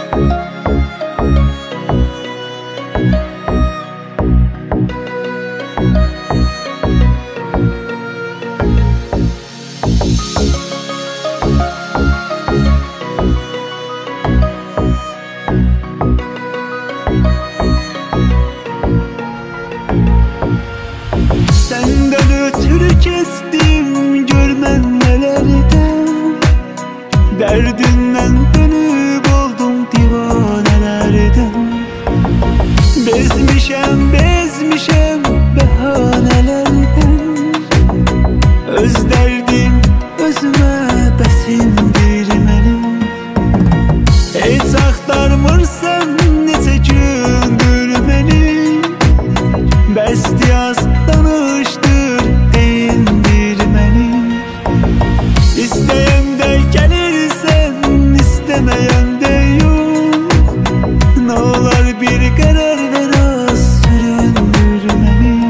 Senden ötürü kestim görmen nelerden, derdinden dönüp oldum divanelerden. Bezmişem behanelerden, öz derdim özüme besindirmenim. Hiç aktarmırsan nece gündür beni, bestiyaz danıştır deyindirmenim. İsteyen de gelirsen, istemeyen de yok. Ne olur bir karar ver, az süründürmenim.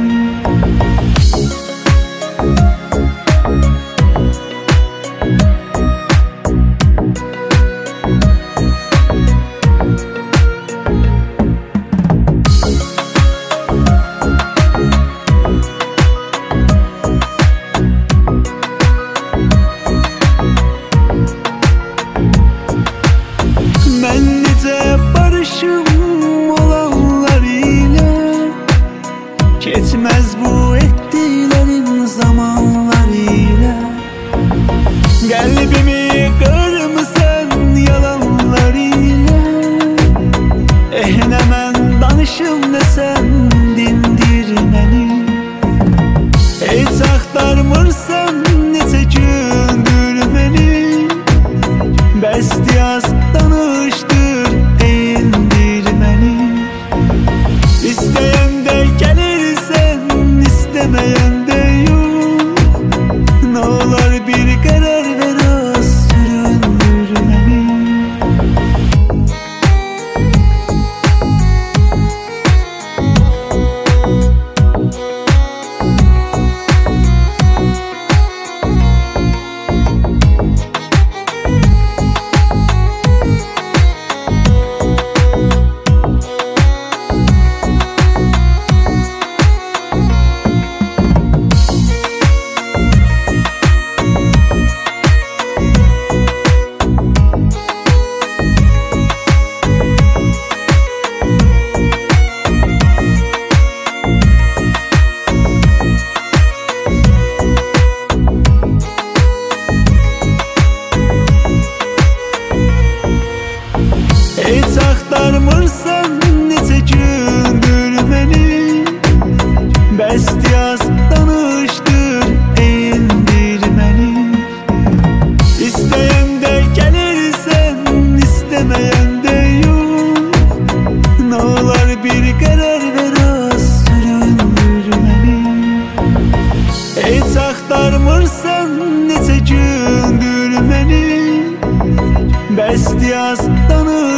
Ben nice barışım olanlar ile, geçmez bu ettilerin zamanlar ile. Kalbimi kırmışsan yalanlar ile, hemen danışım desem dindirmeni. Hiç aktarmırsan nece gündür beni, bestiyaz danıştır deyindirmeni. İsteyen de gelirsen, istemeyen de yok. Ne olur bir karar ver, az süründürmeni. Hiç aktarmırsan nece gündür beni, bestiyaz danıştır deyindirmeni. İsteyen de gelirsen, istemeyen de yok. Ne olur bir karar ver, az süründürmeni. Hiç aktarmırsan nece gündür beni, bestiyaz danıştır